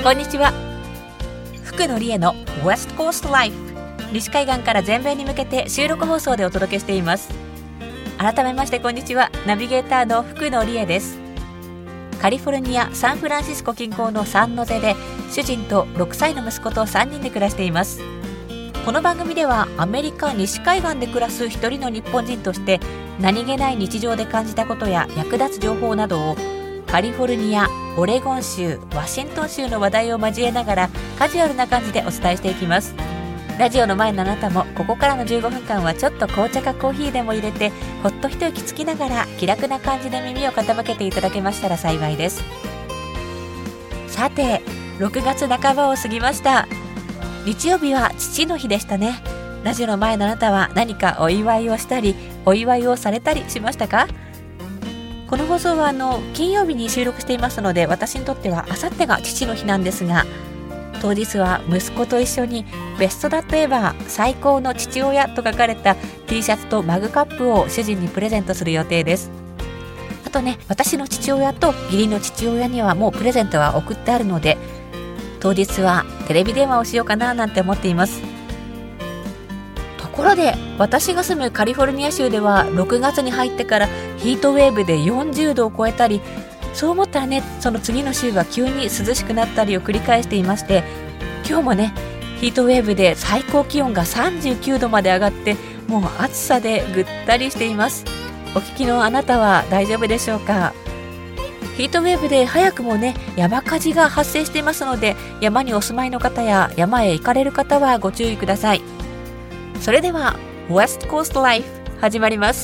こんにちは。福野理恵の West Coast Life、 西海岸から全米に向けて収録放送でお届けしています。改めましてこんにちは。ナビゲーターの福野理恵です。カリフォルニア・サンフランシスコ近郊のサンノゼで主人と6歳の息子と3人で暮らしています。この番組ではアメリカ西海岸で暮らす一人の日本人として何気ない日常で感じたことや役立つ情報などをカリフォルニア、オレゴン州、ワシントン州の話題を交えながらカジュアルな感じでお伝えしていきます。ラジオの前のあなたもここからの15分間はちょっと紅茶かコーヒーでも入れてほっと一息つきながら気楽な感じで耳を傾けていただけましたら幸いです。さて、6月半ばを過ぎました。日曜日は父の日でしたね。ラジオの前のあなたは何かお祝いをしたりお祝いをされたりしましたか？この放送は金曜日に収録していますので、私にとってはあさってが父の日なんですが、当日は息子と一緒にベストだといえば最高の父親と書かれた T シャツとマグカップを主人にプレゼントする予定です。あとね、私の父親と義理の父親にはもうプレゼントは送ってあるので、当日はテレビ電話をしようかななんて思っています。ところで、私が住むカリフォルニア州では6月に入ってからヒートウェーブで40度を超えたり、そう思ったらね、その次の週は急に涼しくなったりを繰り返していまして、今日もねヒートウェーブで最高気温が39度まで上がって、もう暑さでぐったりしています。お聞きのあなたは大丈夫でしょうか？ヒートウェーブで早くもね山火事が発生していますので、山にお住まいの方や山へ行かれる方はご注意ください。それでは West Coast Life 始まります。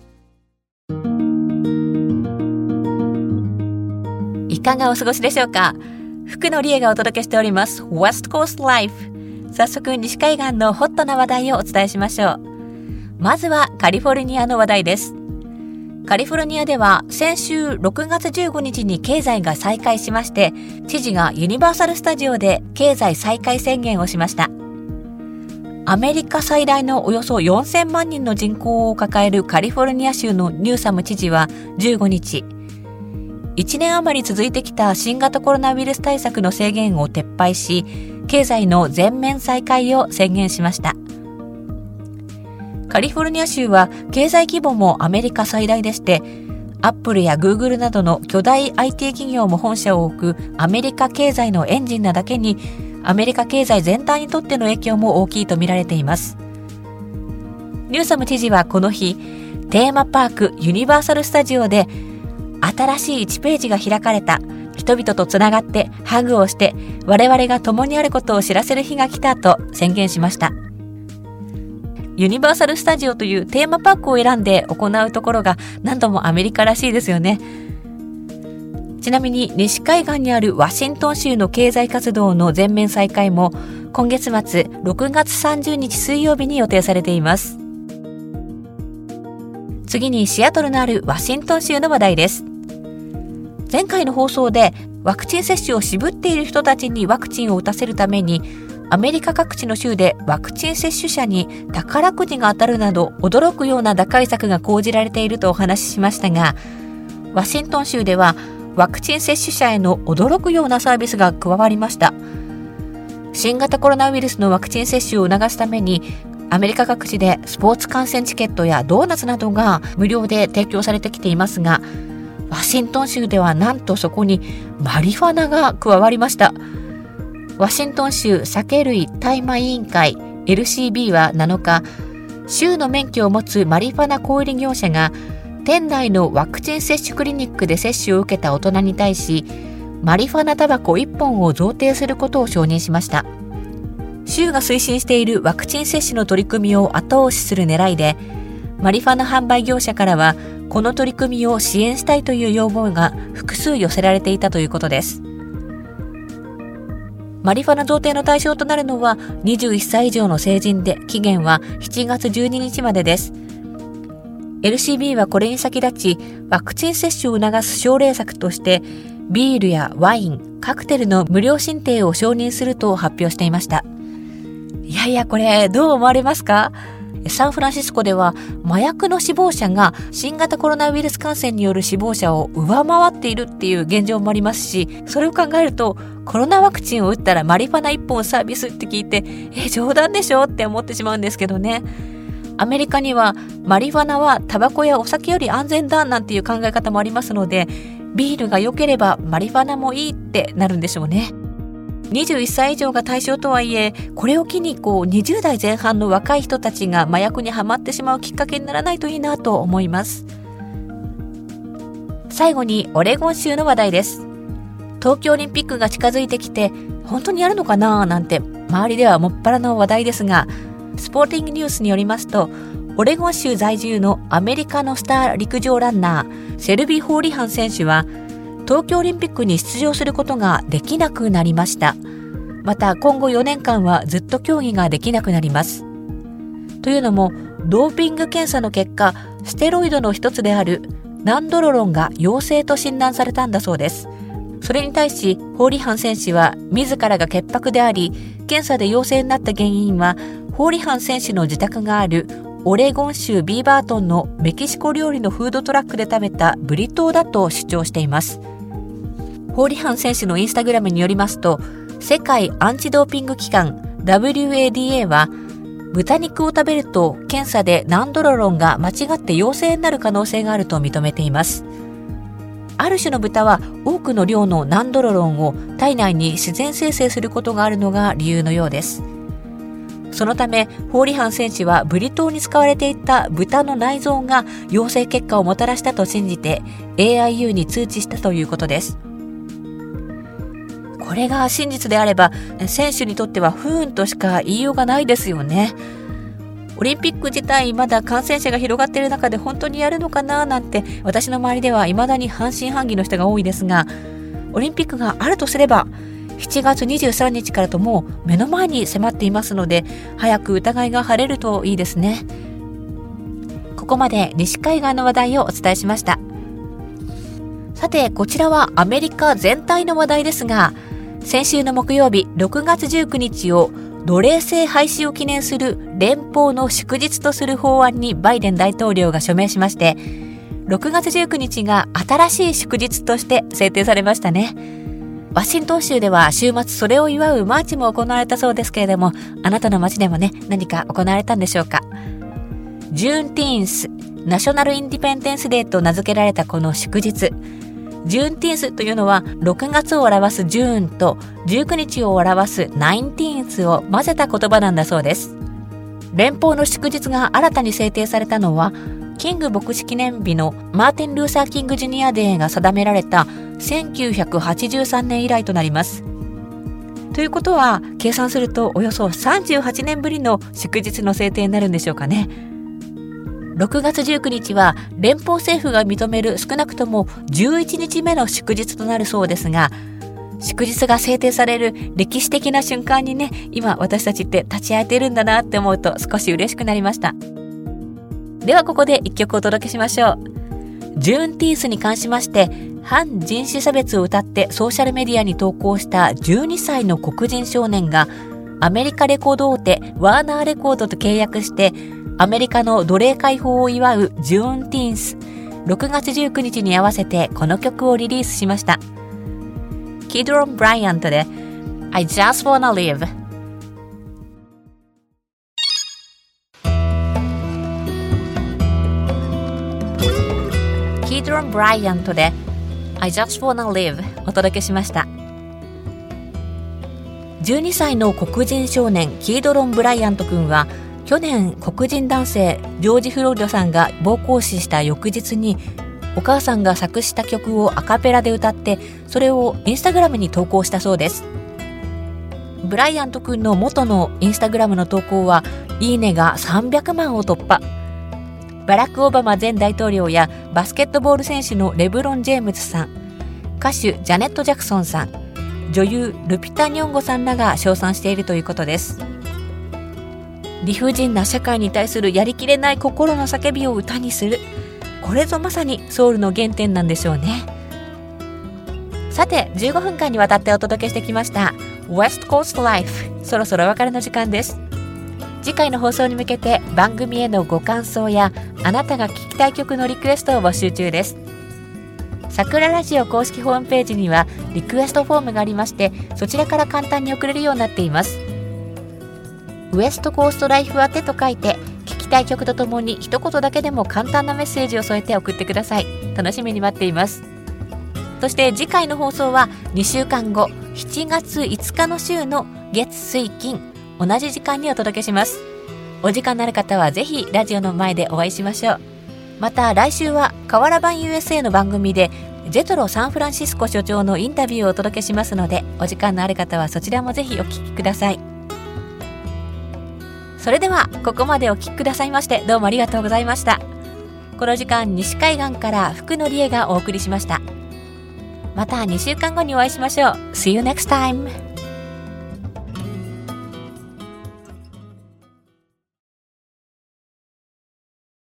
いかがお過ごしでしょうか？福野理恵がお届けしております West Coast Life。 早速西海岸のホットな話題をお伝えしましょう。まずはカリフォルニアの話題です。カリフォルニアでは先週6月15日に経済が再開しまして、知事がユニバーサルスタジオで経済再開宣言をしました。アメリカ最大のおよそ4000万人の人口を抱えるカリフォルニア州のニューサム知事は15日、1年余り続いてきた新型コロナウイルス対策の制限を撤廃し、経済の全面再開を宣言しました。カリフォルニア州は経済規模もアメリカ最大でして、アップルやグーグルなどの巨大 IT 企業も本社を置くアメリカ経済のエンジンなだけに、アメリカ経済全体にとっての影響も大きいと見られています。ニューサム知事はこの日、テーマパークユニバーサルスタジオで新しい1ページが開かれた、人々とつながってハグをして我々が共にあることを知らせる日が来たと宣言しました。ユニバーサルスタジオというテーマパークを選んで行うところが何度もアメリカらしいですよね。ちなみに西海岸にあるワシントン州の経済活動の全面再開も今月末6月30日水曜日に予定されています。次にシアトルのあるワシントン州の話題です。前回の放送でワクチン接種を渋っている人たちにワクチンを打たせるために、アメリカ各地の州でワクチン接種者に宝くじが当たるなど驚くような打開策が講じられているとお話ししましたが、ワシントン州ではワクチン接種者への驚くようなサービスが加わりました。新型コロナウイルスのワクチン接種を促すために、アメリカ各地でスポーツ観戦チケットやドーナツなどが無料で提供されてきていますが、ワシントン州ではなんとそこにマリファナが加わりました。ワシントン州酒類大麻委員会 LCB は7日、州の免許を持つマリファナ小売業者が店内のワクチン接種クリニックで接種を受けた大人に対し、マリファナタバコ1本を贈呈することを承認しました。州が推進しているワクチン接種の取り組みを後押しする狙いで、マリファナ販売業者からはこの取り組みを支援したいという要望が複数寄せられていたということです。マリファナ贈呈の対象となるのは21歳以上の成人で、期限は7月12日までです。LCB はこれに先立ち、ワクチン接種を促す奨励策としてビールやワイン、カクテルの無料申請を承認すると発表していました。いやいや、これどう思われますか？ サンフランシスコでは麻薬の死亡者が新型コロナウイルス感染による死亡者を上回っているっていう現状もありますし、それを考えるとコロナワクチンを打ったらマリファナ1本サービスって聞いて冗談でしょって思ってしまうんですけどね。アメリカにはマリファナはタバコやお酒より安全だなんていう考え方もありますので、ビールが良ければマリファナもいいってなるんでしょうね。21歳以上が対象とはいえ、これを機に20代前半の若い人たちが麻薬にはまってしまうきっかけにならないといいなと思います。最後にオレゴン州の話題です。東京オリンピックが近づいてきて本当にやるのかななんて周りではもっぱらの話題ですが、スポーティングニュースによりますと、オレゴン州在住のアメリカのスター陸上ランナーセルビ・ホーリハン選手は東京オリンピックに出場することができなくなりました。また今後4年間はずっと競技ができなくなります。というのも、ドーピング検査の結果、ステロイドの一つであるナンドロロンが陽性と診断されたんだそうです。それに対しホーリハン選手は自らが潔白であり、検査で陽性になった原因はホーリハン選手の自宅があるオレゴン州ビーバートンのメキシコ料理のフードトラックで食べたブリトーだと主張しています。ホーリハン選手のインスタグラムによりますと、世界アンチドーピング機関 WADA は豚肉を食べると検査でナンドロロンが間違って陽性になる可能性があると認めています。ある種の豚は多くの量のナンドロロンを体内に自然生成することがあるのが理由のようです。そのためホーリハン選手はブリトーに使われていた豚の内臓が陽性結果をもたらしたと信じて AIU に通知したということです。これが真実であれば選手にとっては不運としか言いようがないですよね。オリンピック自体まだ感染者が広がっている中で本当にやるのかななんて、私の周りでは未だに半信半疑の人が多いですが、オリンピックがあるとすれば7月23日からともう目の前に迫っていますので、早く疑いが晴れるといいですね。ここまで西海岸の話題をお伝えしました。さて、こちらはアメリカ全体の話題ですが、先週の木曜日6月19日を奴隷制廃止を記念する連邦の祝日とする法案にバイデン大統領が署名しまして、6月19日が新しい祝日として制定されましたね。ワシントン州では週末それを祝うマーチも行われたそうですけれども、あなたの街でもね、何か行われたんでしょうか。ジューンティーンス、ナショナルインディペンデンスデーと名付けられたこの祝日。ジューンティーンスというのは6月を表すジューンと19日を表すナインティーンスを混ぜた言葉なんだそうです。連邦の祝日が新たに制定されたのは、キング牧師記念日のマーティン・ルーサー・キング・ジュニア・デーが定められた1983年以来となります。ということは、計算するとおよそ38年ぶりの祝日の制定になるんでしょうかね。6月19日は連邦政府が認める少なくとも11日目の祝日となるそうですが、祝日が制定される歴史的な瞬間にね、今私たちって立ち会えてるんだなって思うと少し嬉しくなりました。ではここで一曲お届けしましょう。ジューンティースに関しまして、反人種差別を謳ってソーシャルメディアに投稿した12歳の黒人少年がアメリカレコード大手ワーナーレコードと契約してアメリカの奴隷解放を祝うジューンティーンス6月19日に合わせてこの曲をリリースしました。キドロン・ブライアントで I Just Wanna Live。キドロン・ブライアントで I Just Wanna Live お届けしました。12歳の黒人少年キードロン・ブライアント君は去年黒人男性ジョージ・フロイドさんが暴行死した翌日にお母さんが作詞した曲をアカペラで歌ってそれをインスタグラムに投稿したそうです。ブライアント君の元のインスタグラムの投稿はいいねが300万を突破。バラク・オバマ前大統領やバスケットボール選手のレブロン・ジェームズさん、歌手ジャネット・ジャクソンさん、女優ルピタ・ニョンゴさんらが称賛しているということです。理不尽な社会に対するやりきれない心の叫びを歌にする、これぞまさにソウルの原点なんでしょうね。さて、15分間にわたってお届けしてきました West Coast Life、 そろそろお別れの時間です。 次回の放送に向けて番組へのご感想やあなたが聞きたい曲のリクエストを募集中です。桜ラジオ公式ホームページにはリクエストフォームがありまして、そちらから簡単に送れるようになっています。ウエストコーストライフ宛てと書いて、聞きたい曲とともに一言だけでも簡単なメッセージを添えて送ってください。楽しみに待っています。そして次回の放送は2週間後、7月5日の週の月水金同じ時間にお届けします。お時間のある方はぜひラジオの前でお会いしましょう。また来週は河原版 USA の番組でジェトロサンフランシスコ所長のインタビューをお届けしますので、お時間のある方はそちらもぜひお聞きください。それではここまでお聞きくださいましてどうもありがとうございました。この時間西海岸から福野理恵がお送りしました。また2週間後にお会いしましょう。See you next time!